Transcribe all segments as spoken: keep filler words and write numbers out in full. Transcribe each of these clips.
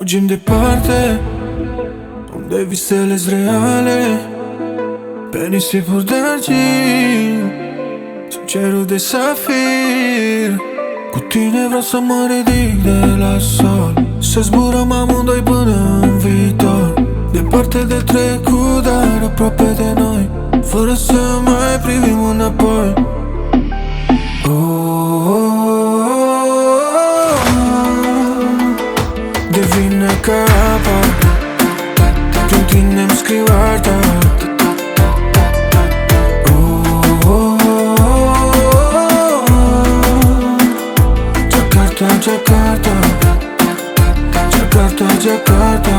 Fugim departe, unde visele-s reale, pe nisipuri de argint, sub cerul de safir. Cu tine vreau să mă ridic de la sol, să zburăm amândoi până în viitor, departe de trecut, dar aproape de noi, fără să mai privim înapoi. Oh, oh, oh, oh. Devine ca apa, prin tine-mi scriu arta. Oh, oh, oh, oh. Jakarta, Jakarta, Jakarta, Jakarta.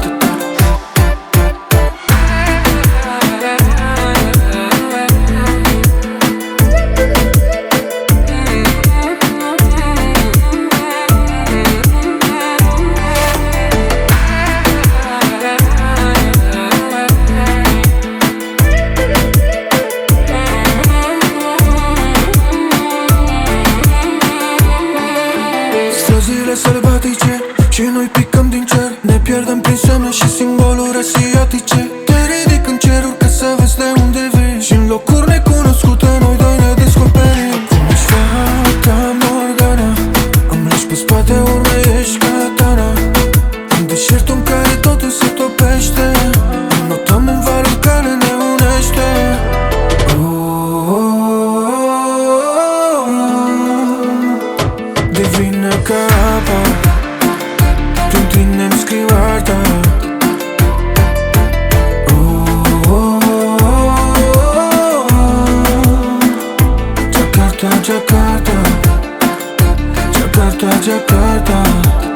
Străzile sălbatice și noi picăm din cer, ne pierdem prin semne și simboluri asiatice. Te ridic în ceruri ca să vezi de unde vii, și în locuri necunoscute noi doi ne descoperim. Cum ești fata Morgana, îmi lași pe spate urme, ești katana. În deșertul în care totul se topește, notăm un valul care ne unește. Oh, oh, oh, oh. Devine ca apa, prin tine-mi scriu arta. Oh, oh, oh, oh. Jakarta, Jakarta, Jakarta, Jakarta.